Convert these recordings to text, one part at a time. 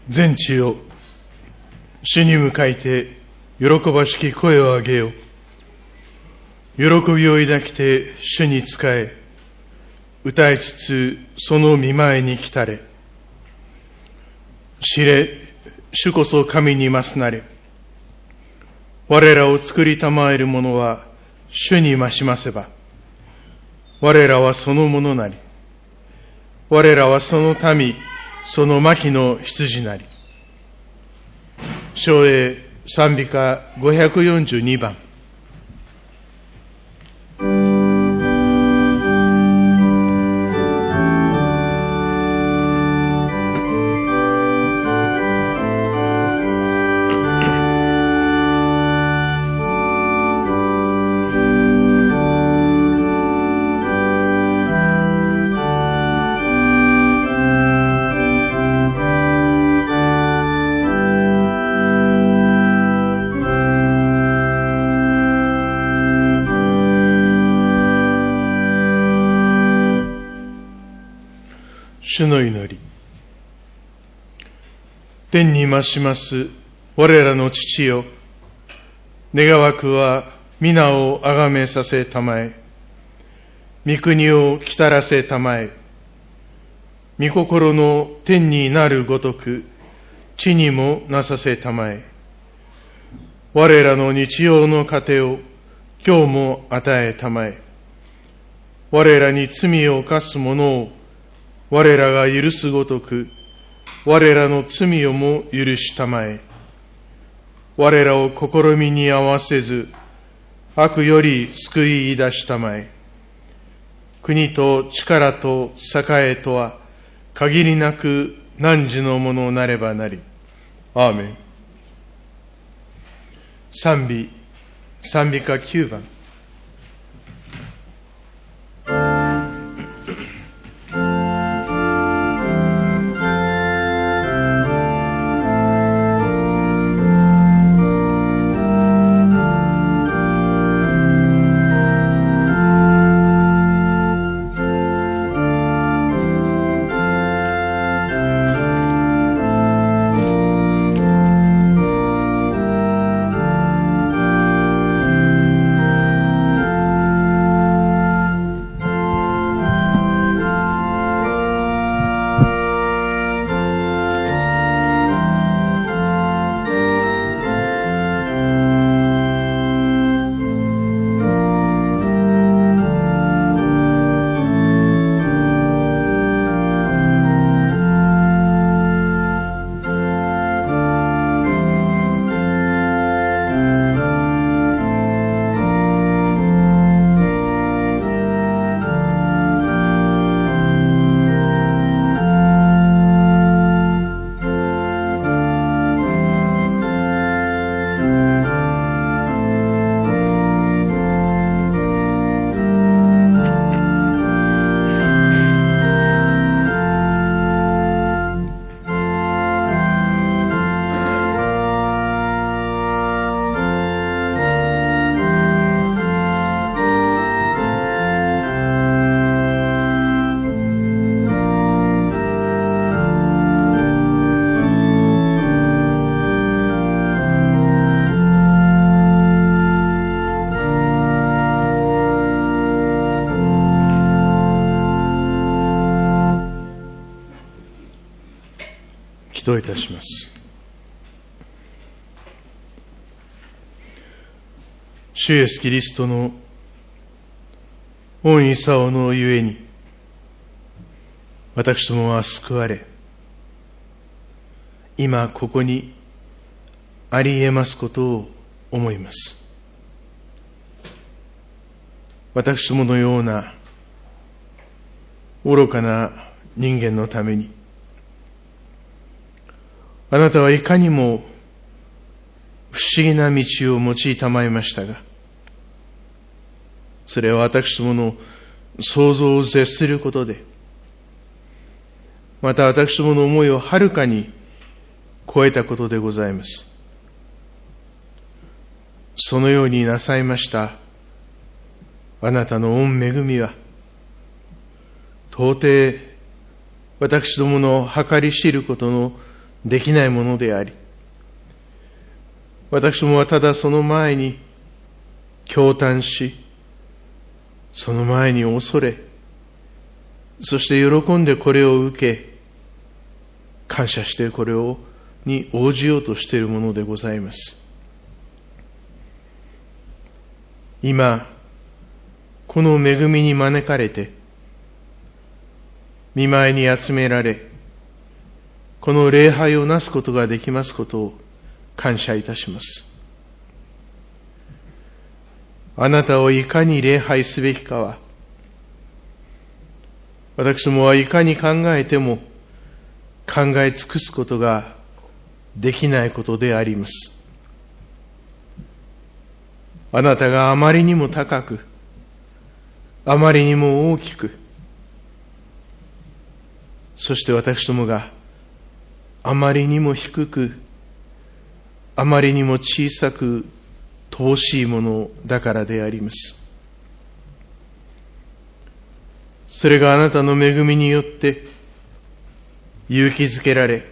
全地よ、主に向かいて喜ばしき声を上げよ。喜びを抱きて主に仕え、歌いつつその御前に来たれ。知れ、主こそ神にますなれ。我らを作りたまえる者は主に増しませば、我らはそのものなり。我らはその民、その牧の羊なり。唱詠賛美歌542番。主の祈り。天に増します我らの父よ、願わくは皆をあがめさせたまえ、御国を来たらせたまえ、御心の天になるごとく地にもなさせたまえ。我らの日用の糧を今日も与えたまえ。我らに罪を犯す者を我らが許すごとく、我らの罪をも許したまえ。我らを試みに合わせず、悪より救い出したまえ。国と力と栄とは、限りなく汝のものなればなり。アーメン。賛美歌9番。祈祷いたします。主イエスキリストの御功のゆえに、私どもは救われ、今ここにあり得ますことを思います。私どものような愚かな人間のために、あなたはいかにも不思議な道を用いたまいましたが、それは私どもの想像を絶することで、また私どもの思いをはるかに超えたことでございます。そのようになさいましたあなたの御恵みは、到底私どもの計り知ることのできないものであり、私どもはただその前に驚嘆し、その前に恐れ、そして喜んでこれを受け、感謝してこれに応じようとしているものでございます。今、この恵みに招かれて、御前に集められ、この礼拝をなすことができますことを感謝いたします。あなたをいかに礼拝すべきかは、私どもはいかに考えても考え尽くすことができないことであります。あなたがあまりにも高く、あまりにも大きく、そして私どもがあまりにも低く、あまりにも小さく乏しいものだからであります。それがあなたの恵みによって勇気づけられ、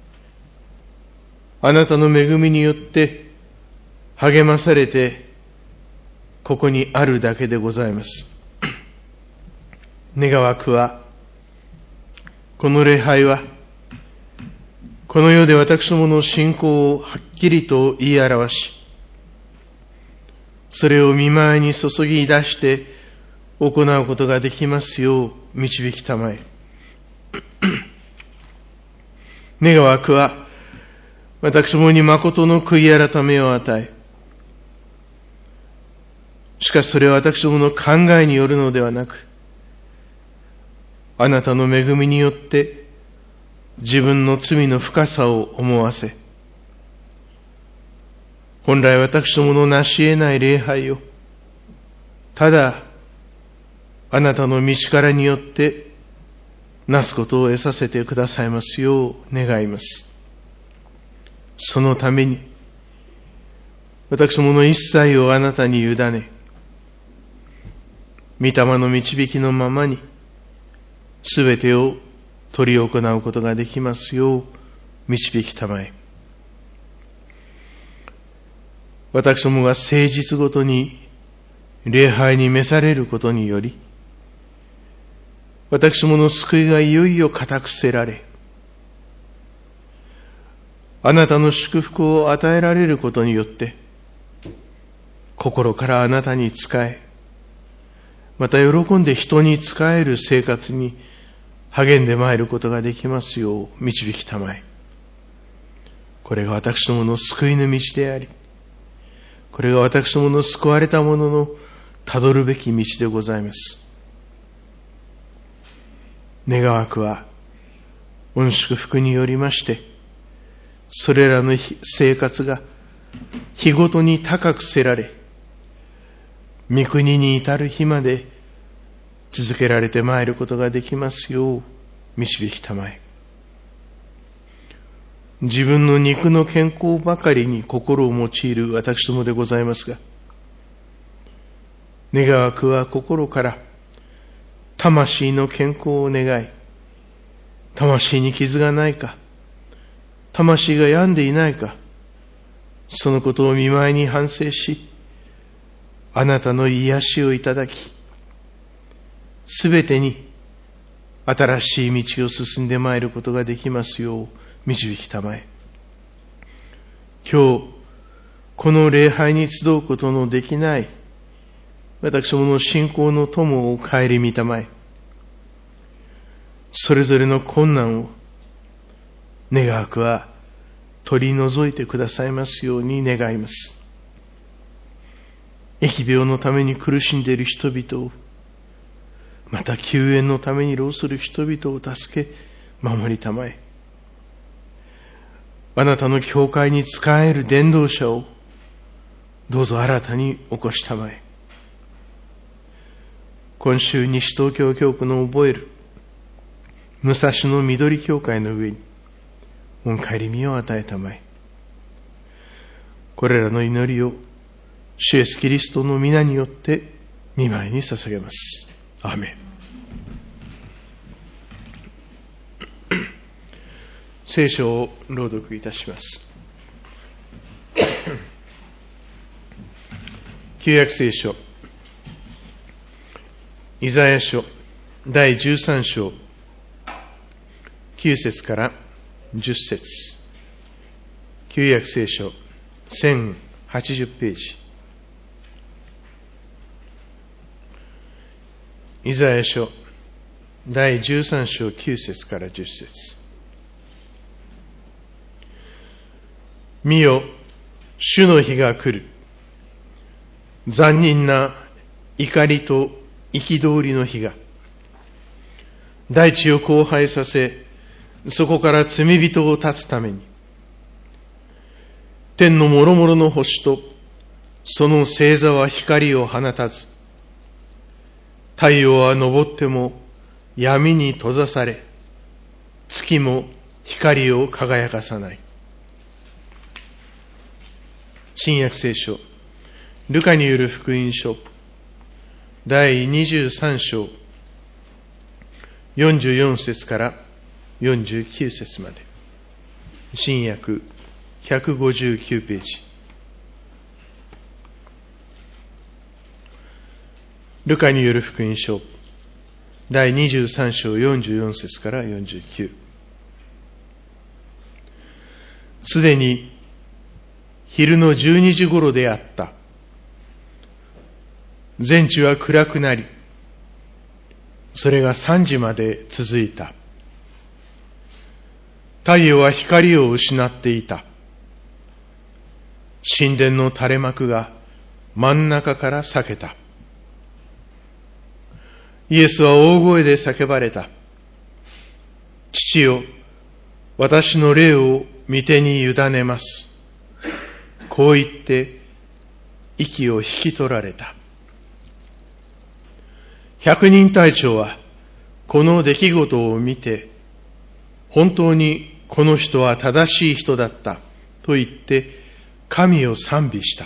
あなたの恵みによって励まされて、ここにあるだけでございます。願わくは、この礼拝は、この世で私どもの信仰をはっきりと言い表し、それを御前に注ぎ出して行うことができますよう導きたまえ。願わくは、私どもに誠の悔い改めを与え、しかしそれは私どもの考えによるのではなく、あなたの恵みによって自分の罪の深さを思わせ、本来私どもの成し得ない礼拝を、ただあなたの道からによってなすことを得させてくださいますよう願います。そのために、私どもの一切をあなたに委ね、御霊の導きのままに、すべてを取り行うことができますよう導きたまえ。私どもが誠実ごとに礼拝に召されることにより、私どもの救いがいよいよ固くせられ、あなたの祝福を与えられることによって、心からあなたに仕え、また喜んで人に仕える生活に励んでまいることができますよう導きたまえ。これが私どもの救いの道であり、これが私どもの救われた者のたどるべき道でございます。願わくは、御祝福によりまして、それらの生活が日ごとに高くせられ、御国に至る日まで続けられてまいることができますよう導きたまえ。自分の肉の健康ばかりに心を用いる私どもでございますが、願わくは心から魂の健康を願い、魂に傷がないか、魂が病んでいないか、そのことを御前に反省し、あなたの癒しをいただき、すべてに新しい道を進んでまいることができますよう導きたまえ。今日、この礼拝に集うことのできない私どもの信仰の友を顧みたまえ。それぞれの困難を願わくは取り除いてくださいますように願います。疫病のために苦しんでいる人々を、また救援のために労する人々を助け守りたまえ。あなたの教会に仕える伝道者をどうぞ新たに起こしたまえ。今週西東京教区の覚える武蔵野緑教会の上に御帰り身を与えたまえ。これらの祈りを主イエスキリストの皆によって御前に捧げます。アーメン。 聖書を朗読いたします。旧約聖書、イザヤ書第13章9節から10節、旧約聖書1080ページ、イザヤ書第13章9節から10節。見よ、主の日が来る。残忍な怒りと憤りの日が。大地を荒廃させ、そこから罪人を断つために。天の諸々の星と、その星座は光を放たず、太陽は昇っても闇に閉ざされ、月も光を輝かさない。新約聖書、ルカによる福音書、第23章、44節から49節まで。新約159ページ。ルカによる福音書、第23章44節から49。すでに昼の12時頃であった。全地は暗くなり、それが3時まで続いた。太陽は光を失っていた。神殿の垂れ幕が真ん中から裂けた。イエスは大声で叫ばれた。父よ、私の霊を御手に委ねます。こう言って息を引き取られた。百人隊長はこの出来事を見て、本当にこの人は正しい人だったと言って神を賛美した。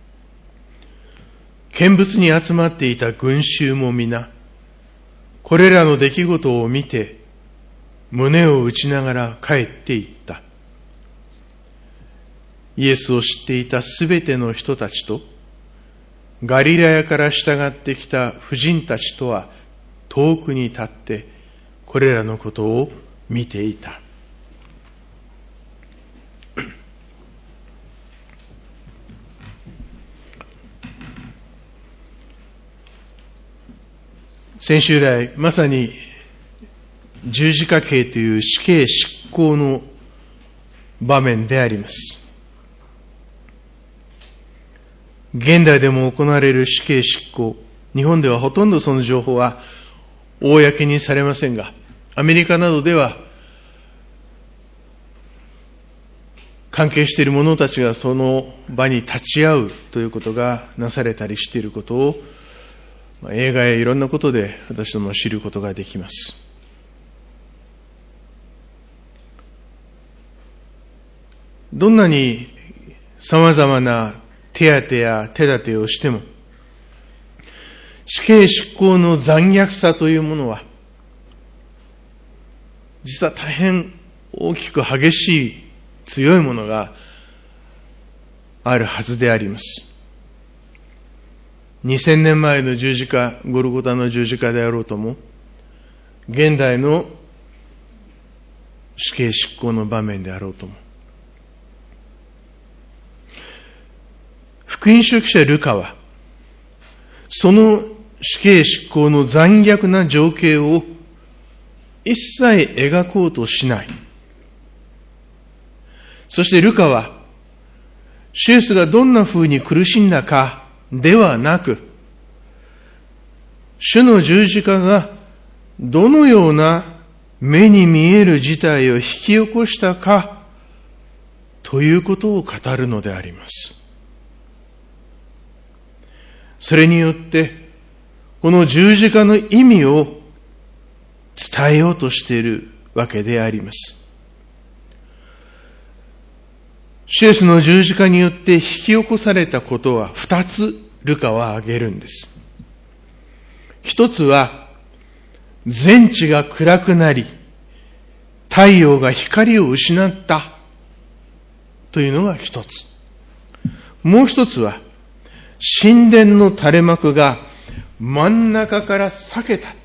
見物に集まっていた群衆も皆、これらの出来事を見て胸を打ちながら帰っていった。イエスを知っていたすべての人たちと、ガリラヤから従ってきた婦人たちとは遠くに立って、これらのことを見ていた。先週来、まさに十字架刑という死刑執行の場面であります。現代でも行われる死刑執行、日本ではほとんどその情報は公にされませんが、アメリカなどでは関係している者たちがその場に立ち会うということがなされたりしていることを、映画やいろんなことで私ども知ることができます。どんなに様々な手当や手立てをしても、死刑執行の残虐さというものは、実は大変大きく激しい強いものがあるはずであります。2000年前の十字架、ゴルゴタの十字架であろうとも、現代の死刑執行の場面であろうとも、福音書記者ルカは、その死刑執行の残虐な情景を一切描こうとしない。そしてルカは、主イエスがどんな風に苦しんだかではなく、主の十字架がどのような目に見える事態を引き起こしたかということを語るのであります。それによって、この十字架の意味を伝えようとしているわけであります。主イエスの十字架によって引き起こされたことは二つルカは挙げるんです。一つは、全地が暗くなり、 太陽が光を失ったというのが一つ。もう一つは、神殿の垂れ幕が真ん中から裂けた。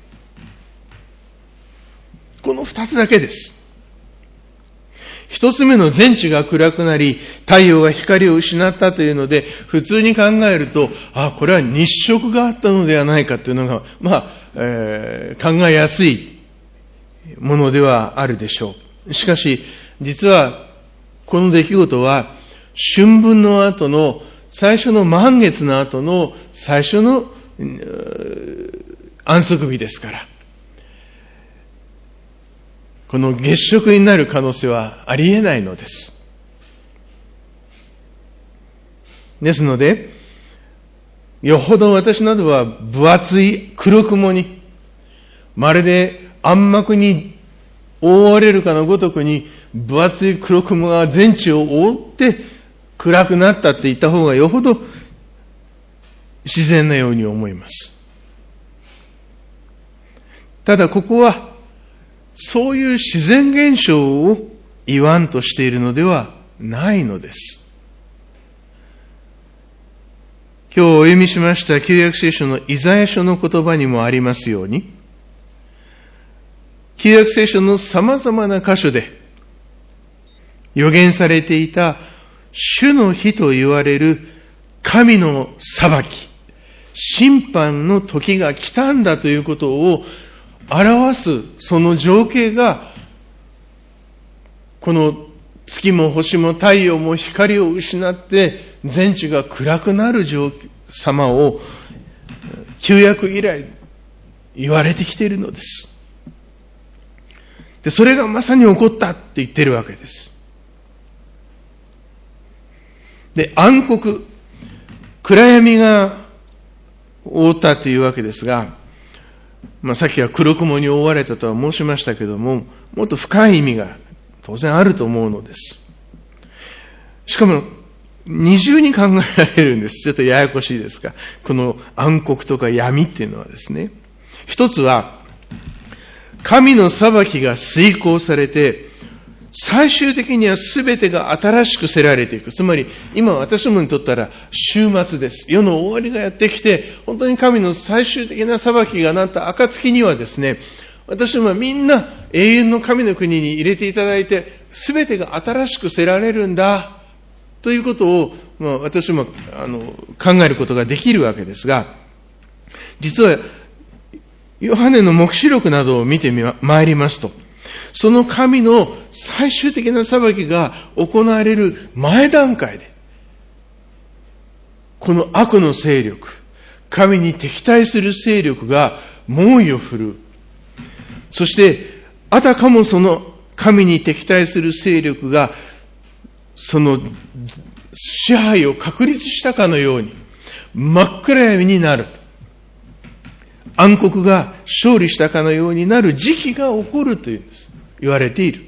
この二つだけです。一つ目の全地が暗くなり、太陽が光を失ったというので、普通に考えると、これは日食があったのではないかというのが、考えやすいものではあるでしょう。しかし、実は、この出来事は、春分の後の、最初の満月の後の最初の安息日ですから、この月食になる可能性はありえないのです。ですので、よほど私などは分厚い黒雲に、まるで暗幕に覆われるかのごとくに、分厚い黒雲が全地を覆って暗くなったって言った方がよほど自然なように思います。ただここは、そういう自然現象を言わんとしているのではないのです。今日お読みしました旧約聖書のイザヤ書の言葉にもありますように、旧約聖書の様々な箇所で予言されていた主の日と言われる神の裁き、審判の時が来たんだということを表すその情景が、この月も星も太陽も光を失って全地が暗くなる様を旧約以来言われてきているのです。で、それがまさに起こったって言ってるわけです。で、暗黒、暗闇が覆ったというわけですが、さっきは黒雲に覆われたとは申しましたけども、もっと深い意味が当然あると思うのです。しかも、二重に考えられるんです。ちょっとややこしいですが、この暗黒とか闇っていうのはですね、一つは、神の裁きが遂行されて、最終的には全てが新しくせられていく。つまり、今私どもにとったら終末です。世の終わりがやってきて、本当に神の最終的な裁きがなった暁にはですね、私どもはみんな永遠の神の国に入れていただいて、全てが新しくせられるんだ、ということを、私ども考えることができるわけですが、実は、ヨハネの黙示録などを見てまいりますと、その神の最終的な裁きが行われる前段階で、この悪の勢力、神に敵対する勢力が猛威を振るう。そして、あたかもその神に敵対する勢力が、その支配を確立したかのように、真っ暗闇になる。暗黒が勝利したかのようになる時期が起こるというんです。言われている。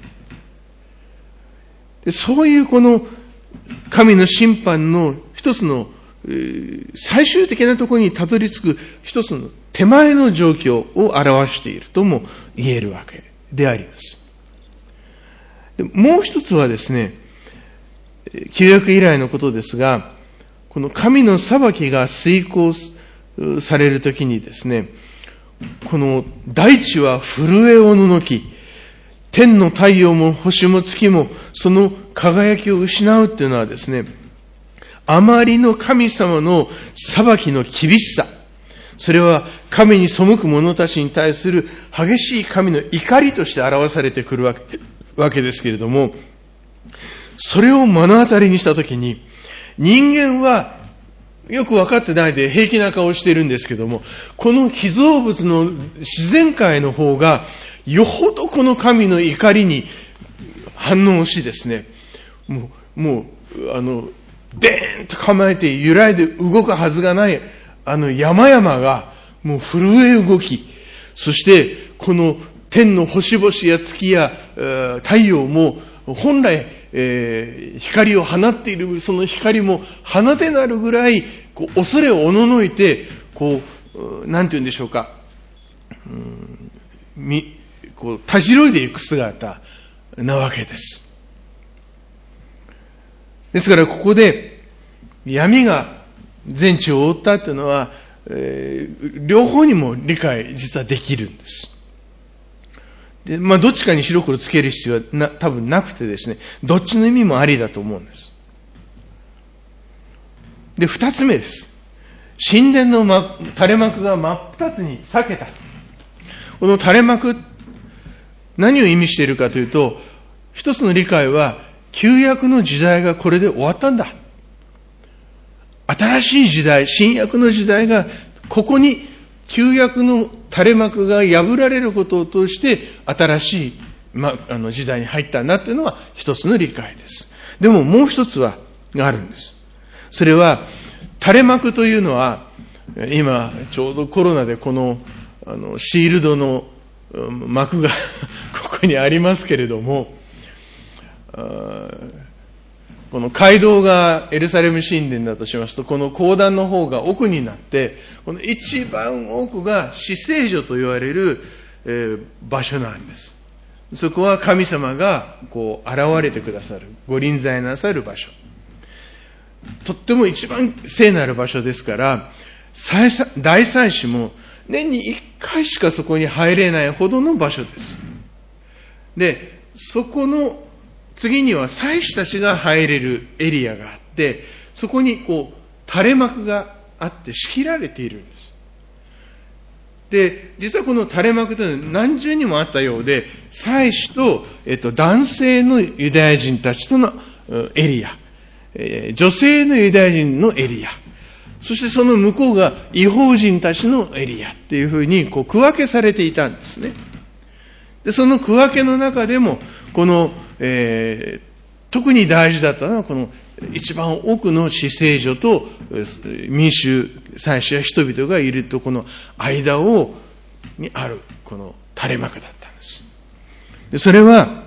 で、そういうこの神の審判の一つの最終的なところにたどり着く一つの手前の状況を表しているとも言えるわけであります。で、もう一つはですね、旧約以来のことですが、この神の裁きが遂行されるときにですね、この大地は震えおののき、天の太陽も星も月もその輝きを失うっていうのはですね、あまりの神様の裁きの厳しさ、それは神に背く者たちに対する激しい神の怒りとして表されてくるわけですけれども、それを目の当たりにしたときに、人間はよく分かってないで平気な顔をしているんですけども、この被造物の自然界の方がよほどこの神の怒りに反応しですね、もうでーんと構えて揺らいで動くはずがない山々がもう震え動き、そしてこの天の星々や月や太陽も本来、光を放っているその光も放てなるぐらい恐れをおののいてなんて言うんでしょうか、 たじろいでいく姿なわけです。ですからここで闇が全地を覆ったというのは、両方にも理解実はできるんです。で、どっちかに白黒つける必要は多分なくてですね、どっちの意味もありだと思うんです。で、二つ目です。神殿の垂れ幕が真っ二つに裂けた。この垂れ幕、何を意味しているかというと、一つの理解は、旧約の時代がこれで終わったんだ。新しい時代、新約の時代が、ここに旧約の垂れ幕が破られることを通して、新しい、時代に入ったんだというのが一つの理解です。でももう一つはあるんです。それは、垂れ幕というのは、今、ちょうどコロナでこの、シールドの幕がここにありますけれども、この街道がエルサレム神殿だとしますと、この講談の方が奥になって、この一番奥が至聖所と言われる、場所なんです。そこは神様が現れてくださる、ご臨在なさる場所。とっても一番聖なる場所ですから、大祭司も年に一回しかそこに入れないほどの場所です。で、そこの次には祭司たちが入れるエリアがあって、そこに垂れ幕があって仕切られているんです。で、実はこの垂れ幕というのは何重にもあったようで、祭司と、男性のユダヤ人たちとのエリア、女性のユダヤ人のエリア、そしてその向こうが異邦人たちのエリアっていうふうに区分けされていたんですね。で、その区分けの中でも、この、特に大事だったのは、この一番奥の至聖所と民衆、祭司や人々がいるとこの間にある、この垂れ幕だったんです。で、それは、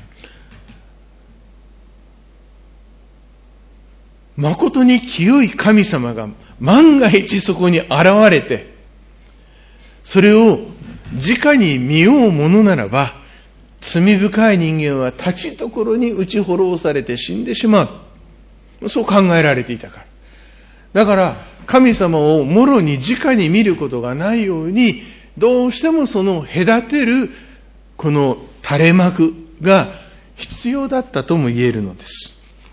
誠に清い神様が万が一そこに現れて、それを直に見ようものならば、罪深い人間は立ちどころに打ち滅ぼされて死んでしまう。そう考えられていたから。だから、神様をもろに直に見ることがないように、どうしてもその隔てる、この垂れ幕が必要だったとも言えるのです。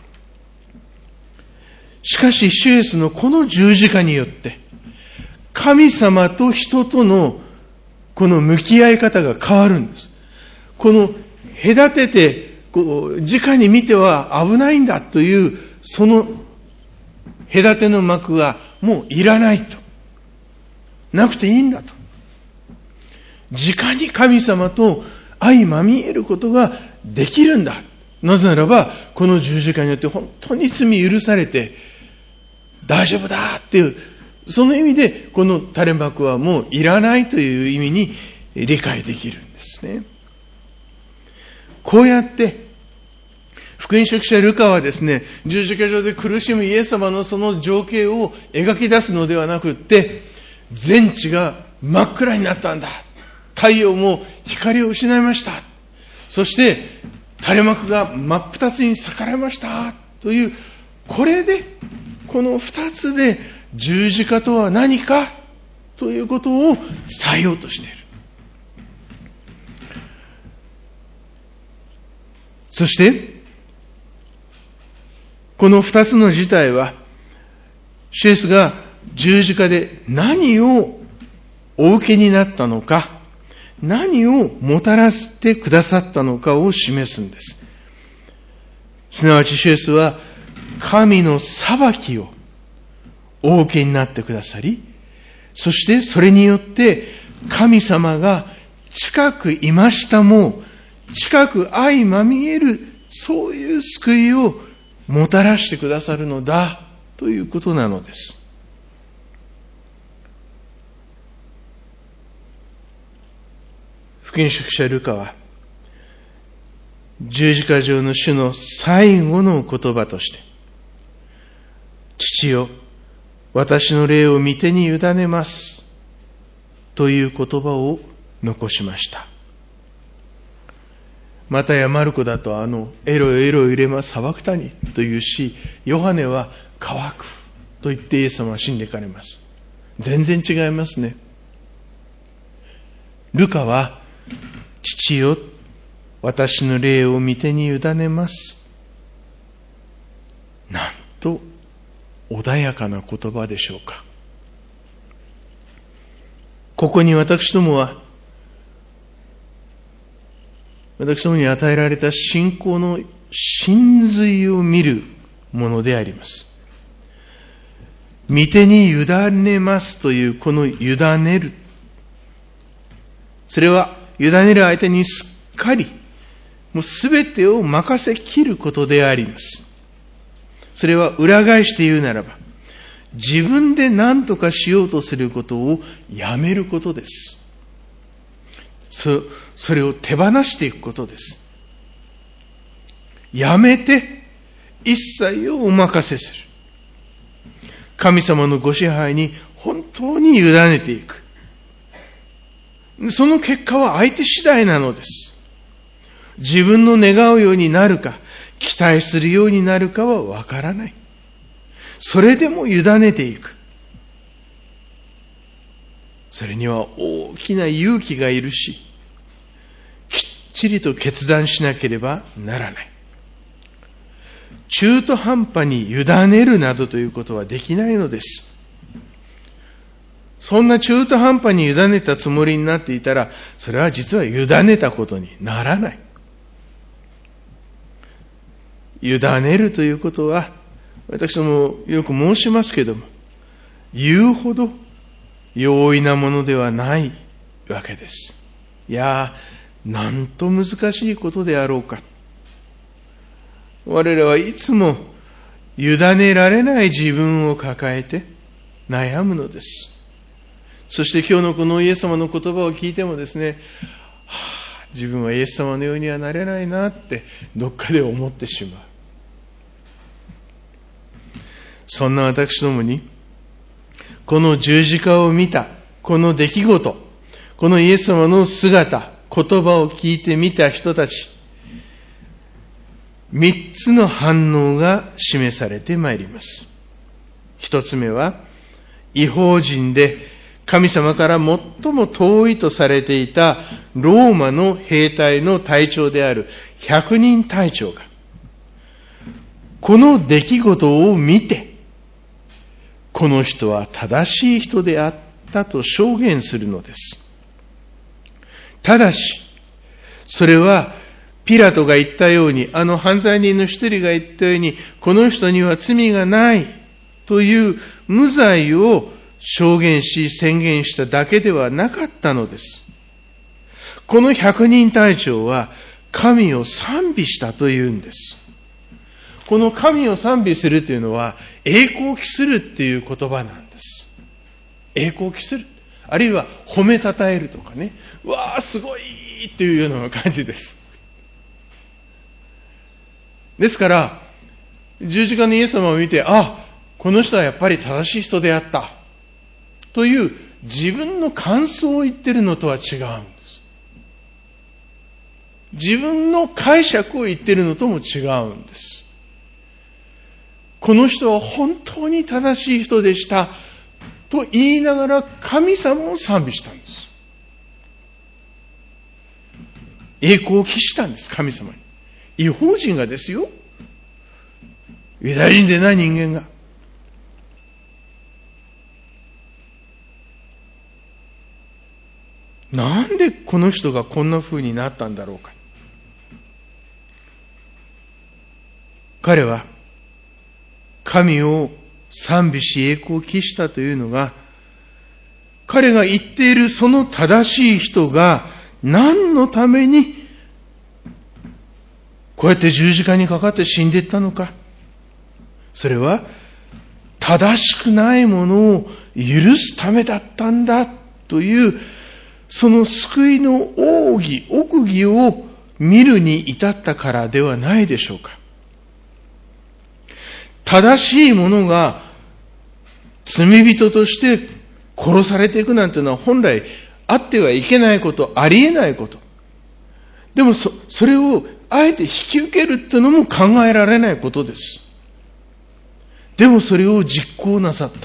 しかし、主イエスのこの十字架によって、神様と人とのこの向き合い方が変わるんです。この隔てて、直に見ては危ないんだという、その隔ての幕がもういらないと。なくていいんだと。直に神様と相まみえることができるんだ。なぜならば、この十字架によって本当に罪許されて、大丈夫だっていう、その意味で、この垂れ幕はもういらないという意味に理解できるんですね。こうやって、福音書記者ルカはですね、十字架上で苦しむイエス様のその情景を描き出すのではなくって、全地が真っ暗になったんだ。太陽も光を失いました。そして、垂れ幕が真っ二つに裂かれました。という、これで、この二つで十字架とは何かということを伝えようとしている。そして、この二つの事態は、主イエスが十字架で何をお受けになったのか、何をもたらしてくださったのかを示すんです。すなわち主イエスは、神の裁きをお受けになってくださり、そしてそれによって神様が近くいましたも、近く相まみえる、そういう救いをもたらしてくださるのだということなのです。福音書記者ルカは、十字架上の主の最後の言葉として、父よ、私の霊を御手に委ねます。という言葉を残しました。 またやマルコだとエロエロイレマサバクタニというし、ヨハネは乾くと言ってイエス様は死んでいかれます。全然違いますね。ルカは、父よ、私の霊を御手に委ねます。なんと穏やかな言葉でしょうか。ここに私どもに与えられた信仰の真髄を見るものであります。御手に委ねますというこの委ねる。それは委ねる相手にすっかりもうすべてを任せきることであります。それは裏返して言うならば、自分で何とかしようとすることをやめることです。それを手放していくことです。やめて一切をお任せする。神様のご支配に本当に委ねていく。その結果は相手次第なのです。自分の願うようになるか、期待するようになるかはわからない。それでも委ねていく。それには大きな勇気がいるし、きっちりと決断しなければならない。中途半端に委ねるなどということはできないのです。そんな中途半端に委ねたつもりになっていたら、それは実は委ねたことにならない。委ねるということは、私もよく申しますけども、言うほど容易なものではないわけです。いや、なんと難しいことであろうか。我らはいつも委ねられない自分を抱えて悩むのです。そして今日のこのイエス様の言葉を聞いてもですね、自分はイエス様のようにはなれないなってどっかで思ってしまう。そんな私どもに、この十字架を見た、この出来事、このイエス様の姿、言葉を聞いてみた人たち、三つの反応が示されてまいります。一つ目は、異邦人で神様から最も遠いとされていたローマの兵隊の隊長である100人隊長が、この出来事を見て、この人は正しい人であったと証言するのです。ただし、それはピラトが言ったように、犯罪人の一人が言ったように、この人には罪がないという無罪を証言し宣言しただけではなかったのです。この100人隊長は神を賛美したというんです。この神を賛美するというのは栄光を期するっていう言葉なんです。栄光を期する。あるいは褒めたたえるとかね。わーすごいっていうような感じです。ですから、十字架のイエス様を見て、この人はやっぱり正しい人であった。という自分の感想を言ってるのとは違うんです。自分の解釈を言ってるのとも違うんです。この人は本当に正しい人でしたと言いながら神様を賛美したんです。栄光を期したんです、神様に。異邦人がですよ。ユダヤ人でない人間が。なんでこの人がこんな風になったんだろうか。彼は神を賛美し栄光を期したというのが、彼が言っているその正しい人が何のためにこうやって十字架にかかって死んでいったのか。それは正しくないものを許すためだったんだという、その救いの奥義を見るに至ったからではないでしょうか。正しいものが罪人として殺されていくなんていうのは本来あってはいけないこと、ありえないこと。 でもそれをあえて引き受けるっていうのも考えられないことです。でもそれを実行なさった。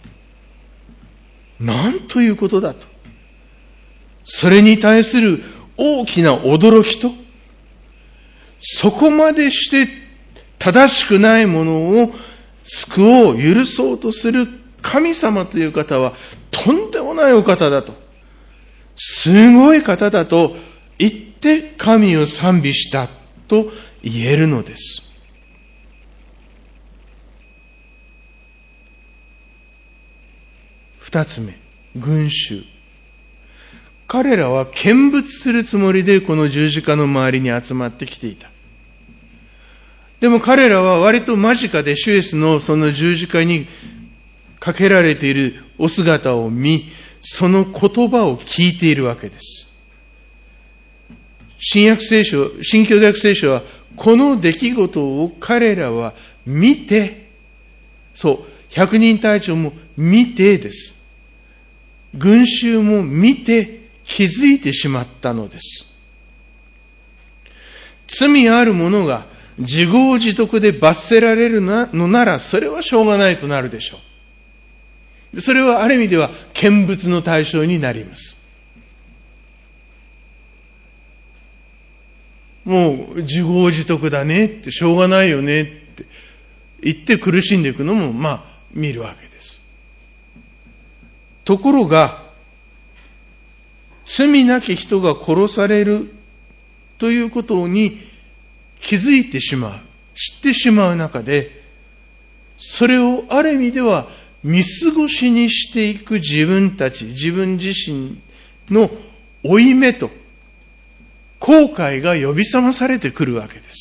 なんということだと。それに対する大きな驚きと、そこまでして正しくないものを救おう、許そうとする神様という方はとんでもないお方だと。すごい方だと言って神を賛美したと言えるのです。二つ目、群衆。彼らは見物するつもりでこの十字架の周りに集まってきていた。でも彼らは割と間近で主イエスのその十字架にかけられているお姿を見、その言葉を聞いているわけです。新共同訳聖書はこの出来事を彼らは見て、百人隊長も見てです。群衆も見て気づいてしまったのです。罪ある者が自業自得で罰せられるのなら、それはしょうがないとなるでしょう。それはある意味では見物の対象になります。もう自業自得だねって、しょうがないよねって言って苦しんでいくのも見るわけです。ところが、罪なき人が殺されるということに気づいてしまう、知ってしまう中で、それをある意味では見過ごしにしていく自分たち、自分自身の負い目と後悔が呼び覚まされてくるわけです。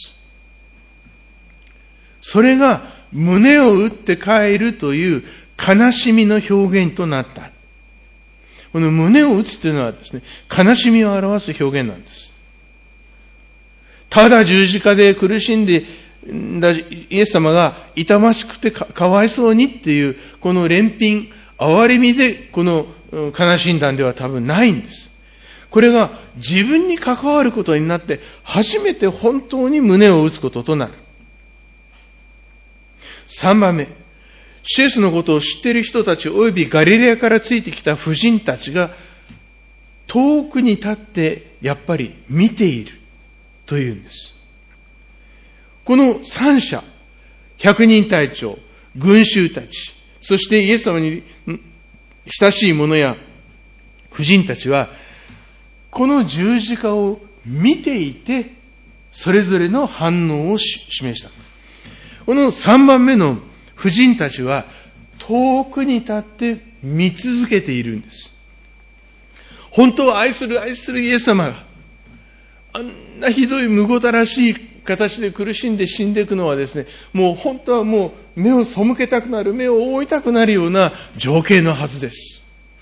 それが胸を打って帰るという悲しみの表現となった。この胸を打つというのはですね、悲しみを表す表現なんです。ただ十字架で苦しんでイエス様が痛ましくて かわいそうにっていう、この憐憫、憐れみでこの悲しんだんでは多分ないんです。これが自分に関わることになって初めて本当に胸を打つこととなる。3番目、シエスのことを知っている人たちおよびガリレアからついてきた婦人たちが遠くに立ってやっぱり見ているというんです。この三者、百人隊長、群衆たち、そしてイエス様に親しい者や婦人たちはこの十字架を見ていて、それぞれの反応を示したんです。この3番目の婦人たちは、遠くに立って見続けているんです。本当は愛するイエス様が、あんなひどいむごたらしい形で苦しんで死んでいくのはですね、もう本当はもう目を背けたくなる、目を覆いたくなるような情景のはずです。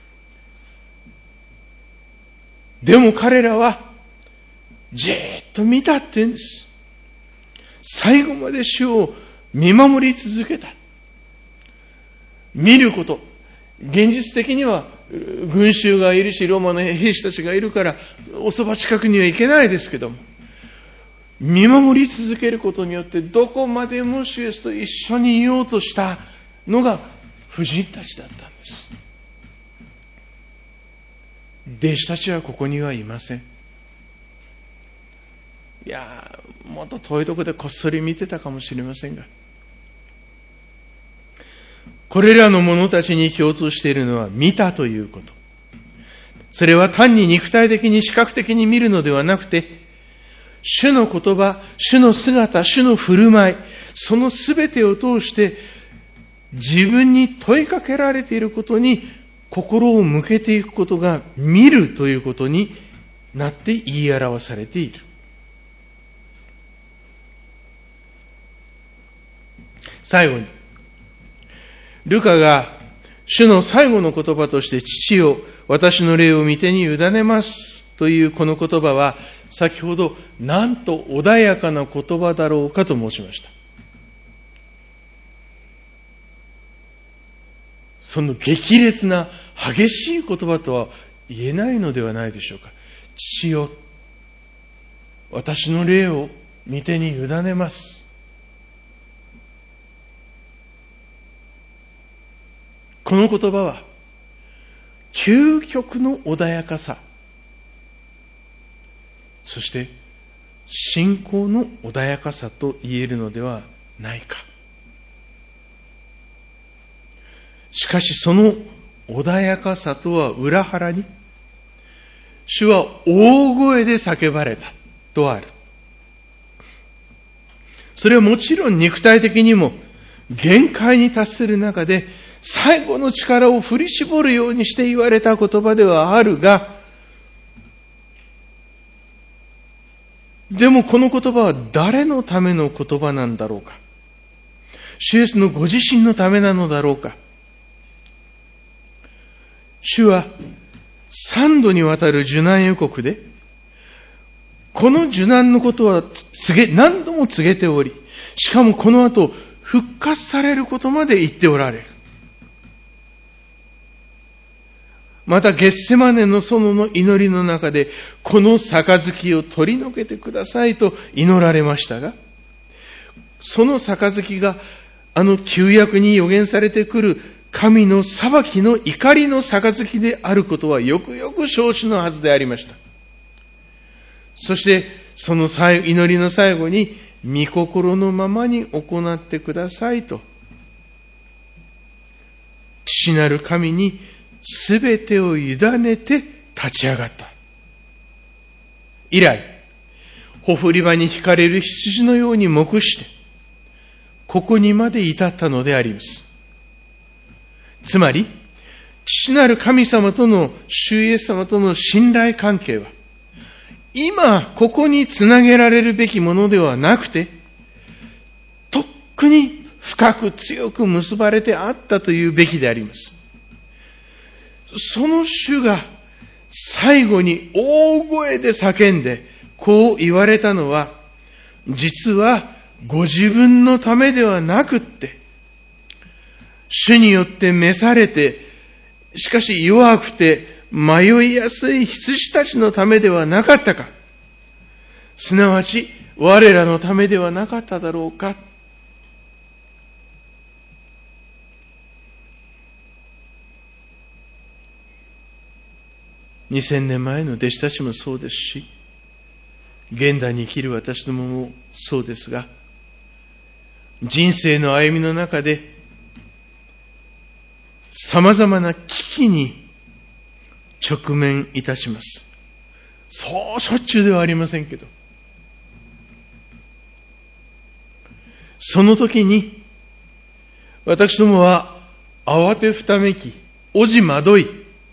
でも彼らはじーっと見たって言うんです。最後まで主を見守り続けた。見ること。現実的には群衆がいるし、ローマの兵士たちがいるからおそば近くには行けないですけども、見守り続けることによってどこまでも主イエスと一緒にいようとしたのが婦人たちだったんです。弟子たちはここにはいません。いや、もっと遠いところでこっそり見てたかもしれませんが、これらの者たちに共通しているのは見たということ。それは単に肉体的に視覚的に見るのではなくて、主の言葉、主の姿、主の振る舞い、そのすべてを通して自分に問いかけられていることに心を向けていくことが見るということになって言い表されている。最後に、ルカが主の最後の言葉として父よ、私の霊を御手に委ねますというこの言葉は、先ほどなんと穏やかな言葉だろうかと申しました。その激烈な激しい言葉とは言えないのではないでしょうか。父よ、 私の霊を御手に委ねます。この言葉は、究極の穏やかさ、そして信仰の穏やかさと言えるのではないか。しかしその穏やかさとは裏腹に、主は大声で叫ばれたとある。それはもちろん肉体的にも限界に達する中で、最後の力を振り絞るようにして言われた言葉ではあるが、でもこの言葉は誰のための言葉なんだろうか。主イエスのご自身のためなのだろうか。主は3度にわたる受難予告で、この受難のことは何度も告げており、しかもこの後復活されることまで言っておられる。またゲッセマネの園の祈りの中で、この杯を取り除けてくださいと祈られましたが、その杯が旧約に予言されてくる神の裁きの怒りの杯であることはよくよく承知のはずでありました。そしてその祈りの最後に、御心のままに行ってくださいと、父なる神にすべてを委ねて立ち上がった。以来、ほふり場に引かれる羊のように黙して、ここにまで至ったのであります。つまり、父なる神様との、主イエス様との信頼関係は、今ここにつなげられるべきものではなくて、とっくに深く強く結ばれてあったというべきであります。その主が最後に大声で叫んでこう言われたのは、実はご自分のためではなくって、主によって召されて、しかし弱くて迷いやすい羊たちのためではなかったか、すなわち我らのためではなかっただろうか。2000年前の弟子たちもそうですし、現代に生きる私どももそうですが、人生の歩みの中で様々な危機に直面いたします。そうしょっちゅうではありませんけど、その時に私どもは慌てふためき、おじまどい、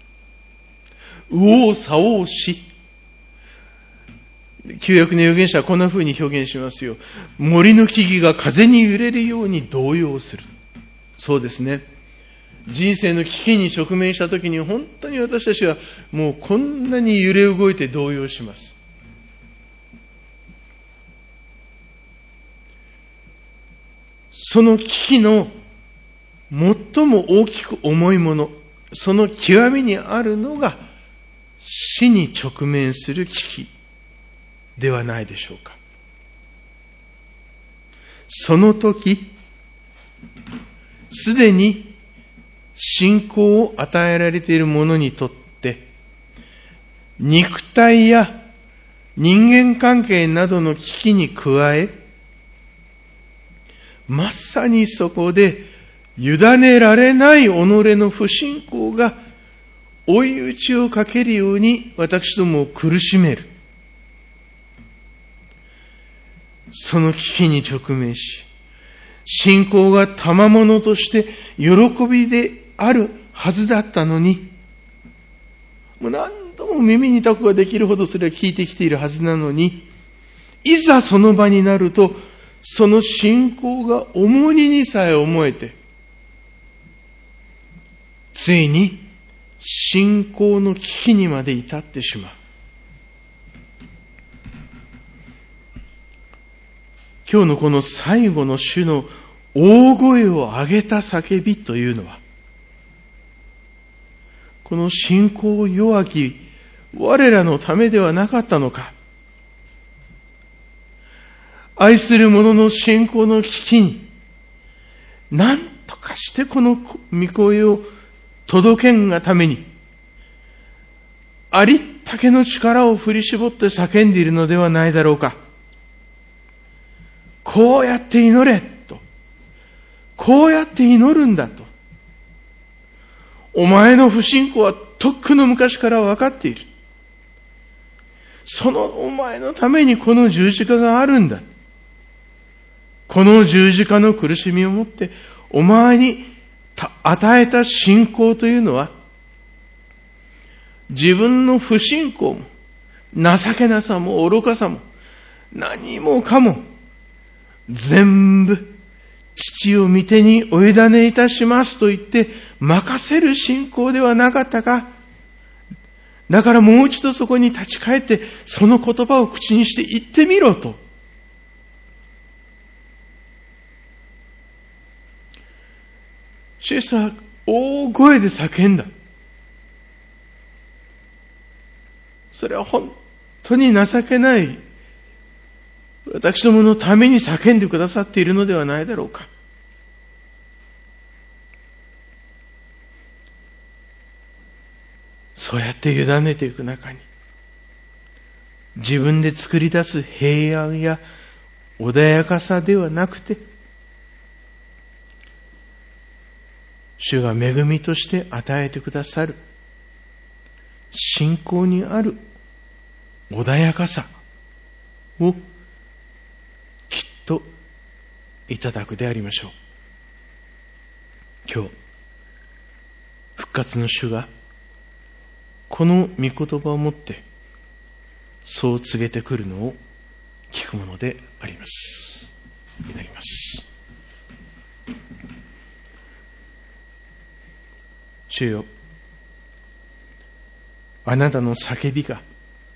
右往左往し、旧約の預言者はこんな風に表現しますよ。森の木々が風に揺れるように動揺する。そうですね。人生の危機に直面したときに、本当に私たちはもうこんなに揺れ動いて動揺します。その危機の最も大きく重いもの、その極みにあるのが死に直面する危機ではないでしょうか。その時、すでに信仰を与えられている者にとって、肉体や人間関係などの危機に加え、まさにそこで委ねられない己の不信仰が追い打ちをかけるように私どもを苦しめる。その危機に直面し、信仰が賜物として喜びであるはずだったのに、もう何度も耳にタコができるほどそれは聞いてきているはずなのに、いざその場になると、その信仰が重荷にさえ思えて、ついに信仰の危機にまで至ってしまう。今日のこの最後の主の大声を上げた叫びというのは、この信仰弱き我らのためではなかったのか。 愛する者の信仰の危機に、何とかしてこの御声を届けんがために、ありったけの力を振り絞って叫んでいるのではないだろうか。こうやって祈れと。こうやって祈るんだと。お前の不信仰はとっくの昔から分かっている。そのお前のためにこの十字架があるんだ。この十字架の苦しみをもってお前に与えた信仰というのは、自分の不信仰も情けなさも愚かさも何もかも全部父を御手にお委ねいたしますと言って任せる信仰ではなかったか。だからもう一度そこに立ち返ってその言葉を口にして言ってみろと。シエスは大声で叫んだ。それは本当に情けない私どものために叫んでくださっているのではないだろうか。そうやって委ねていく中に、自分で作り出す平安や穏やかさではなくて、主が恵みとして与えてくださる信仰にある穏やかさをきっといただくでありましょう。今日復活の主がこの御言葉をもってそう告げてくるのを聞くものであります。祈ります。主よ、あなたの叫びが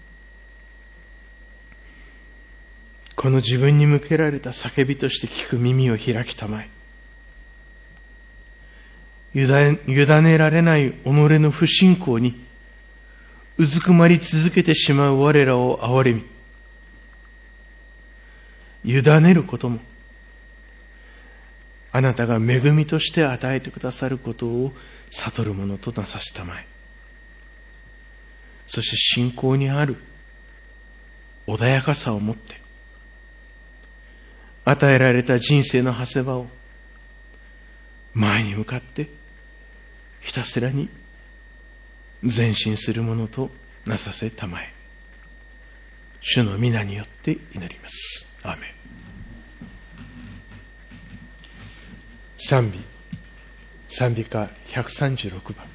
この自分に向けられた叫びとして聞く耳を開きたまえ。委ねられない己の不信仰にうずくまり続けてしまう我らを憐れみ、委ねることもあなたが恵みとして与えてくださることを悟るものとなさせたまえ。そして信仰にある穏やかさをもって与えられた人生の長谷場を前に向かってひたすらに前進するものとなさせたまえ。主の皆によって祈ります。アーメン。賛美歌136番。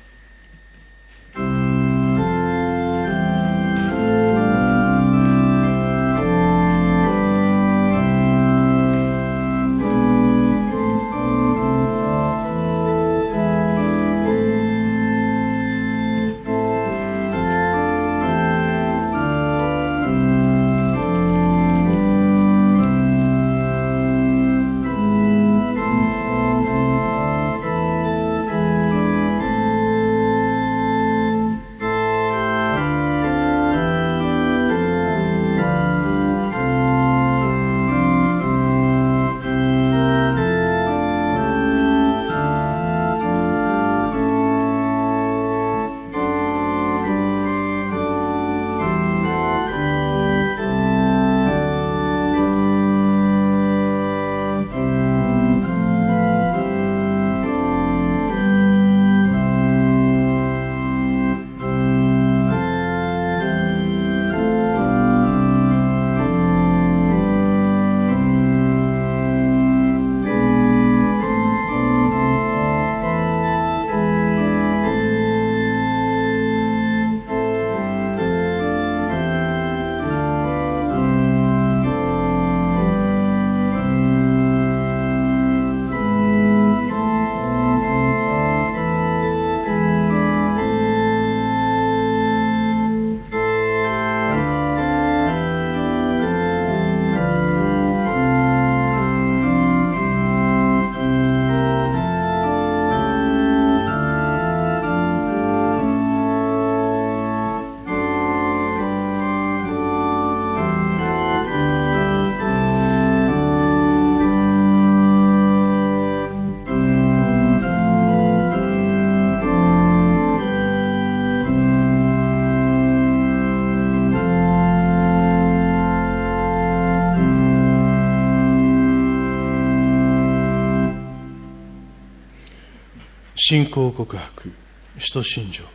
信仰告白、使徒信条。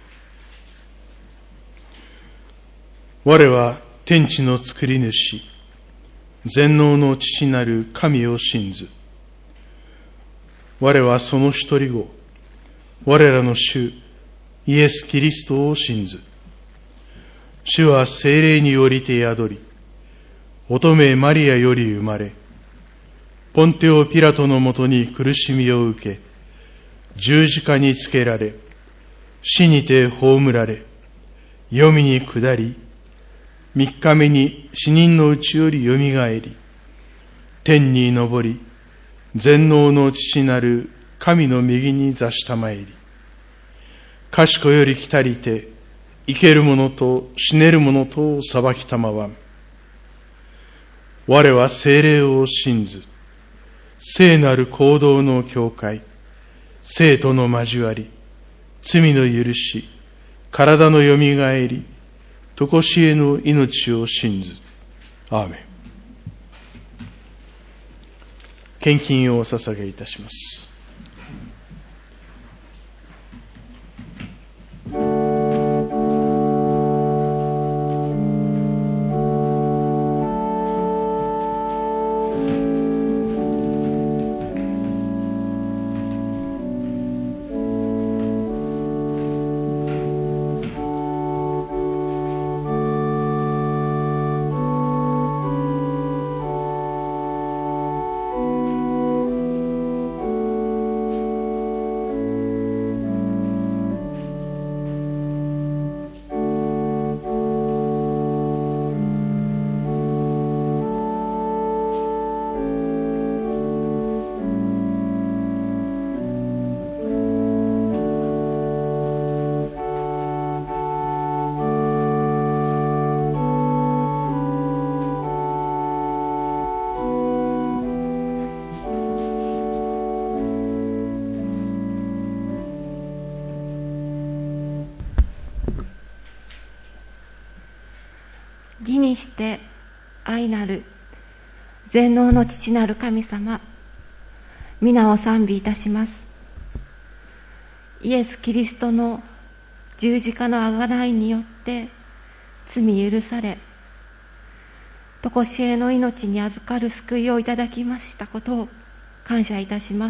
我は天地の作り主、全能の父なる神を信ず。我はその一人子、我らの主、イエス・キリストを信ず。主は聖霊によりて宿り、乙女マリアより生まれ、ポンテオ・ピラトのもとに苦しみを受け、十字架につけられ、死にて葬られ、黄泉に下り、三日目に死人のうちよりよみがえり、天に昇り、全能の父なる神の右に座したまえり、賢より来たりて、生ける者と死ねる者とを裁きたまわん。我は聖霊を信ず、聖なる行動の教会、聖との交わり、罪の許し、体のよみがえり、とこしえの命を信ず。アーメン。献金をお捧げいたします。 義にして愛なる全能の父なる神様、皆を賛美いたします。イエス・キリストの十字架の贖いによって罪許され、とこしえの命に預かる救いをいただきましたことを感謝いたします。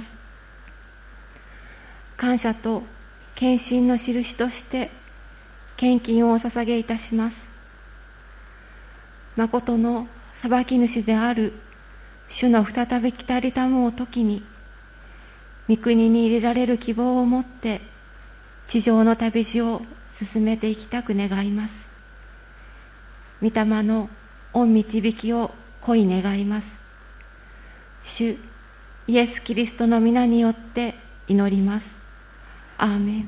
感謝と献身の印として献金をお捧げいたします。誠の裁き主である主の再び来たりたむを時に、御国に入れられる希望を持って地上の旅路を進めていきたく願います。御霊の御導きを恋願います。主イエス・キリストの皆によって祈ります。アーメン。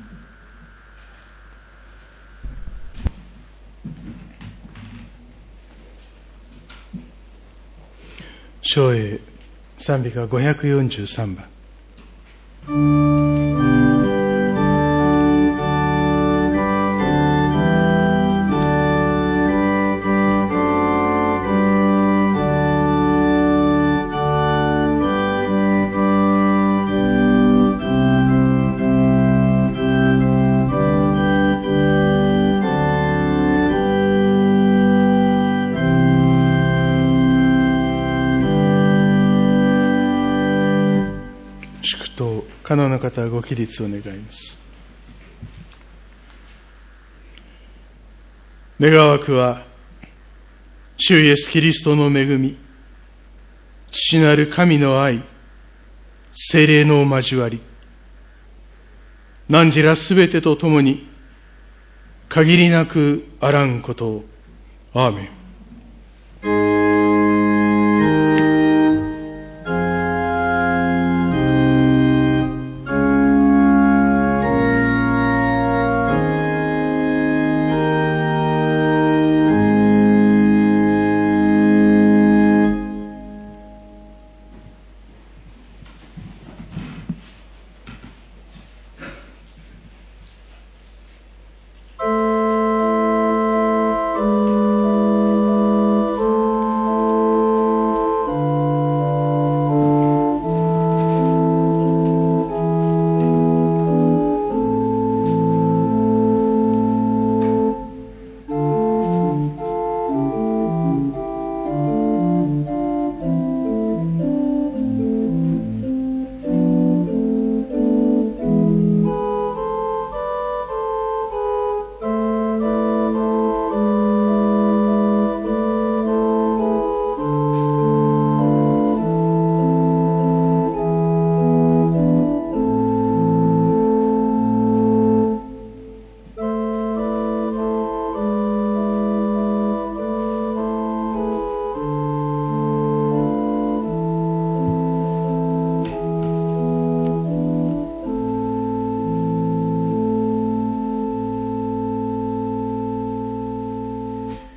唱詠賛美歌543番。可能な方はご起立を願います。願わくは、主イエスキリストの恵み、父なる神の愛、聖霊の交わり、汝らすべてと共に、限りなくあらんことを。アーメン。